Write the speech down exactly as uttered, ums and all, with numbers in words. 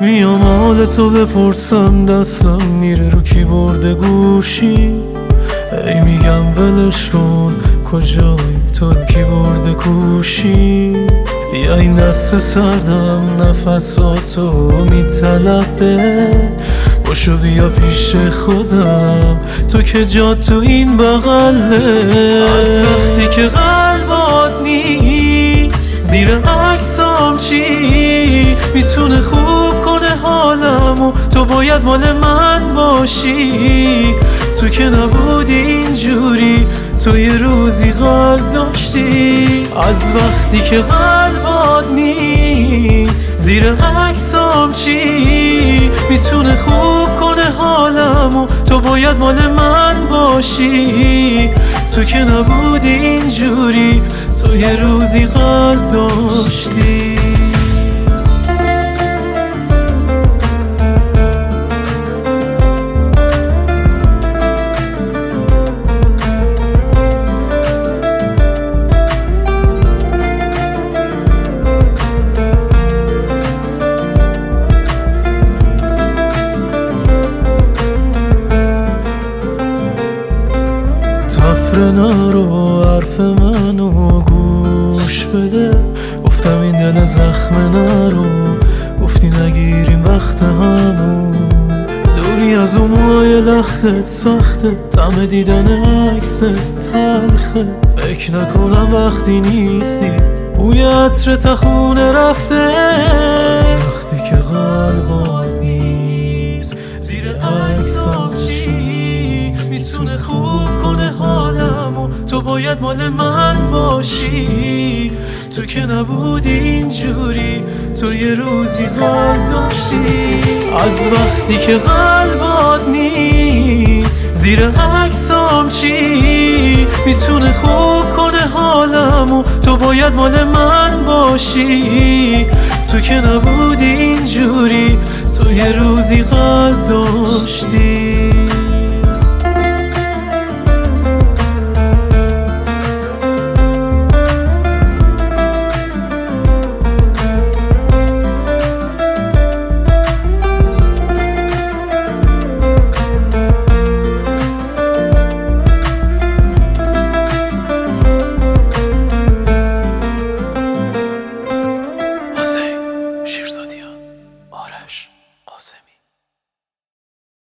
میام حال تو بپرسم، دستم میره رو کیبورد گوشی، ای میگم ولش کن کجایی تو رو کیبورد کوشی. یا این دست سردم نفساتو میطلبه، باشو بیا پیش خودم تو که جا تو این بغله. از وقتی که قلبات نیست زیر عکسام چی میتونه خوب کنه حالمو؟ تو باید مال من باشی، تو که نبودی اینجوری، تو یه روزی قلب داشتی. از وقتی که قلبات نیست زیر عکسام چی میتونه خوب کنه حالمو؟ تو باید مال من باشی، تو که نبودی اینجوری، تو یه روزی قلب داشتی. تفره نرو حرف منو گوش بده، گفتم این دل زخم نرو، گفتی نگیریم وقت همون. دوری از اون موهای لختت سخته، طعم دیدن عکست تلخه، فکر نکنم وقتی نیستی بوی عطر تخونه رفته. از وقتی که قلبات نیست زیر عکسام چی میتونه خوب کنه حالمو؟ تو باید مال من باشی، تو که نبودی اینجوری، تو یه روزی قلب داشتی. از وقتی که قلبات نیست زیر عکسام چی میتونه خوب کنه حالمو؟ تو باید مال من باشی، تو که نبودی اینجوری، تو یه روزی قلب داشتی.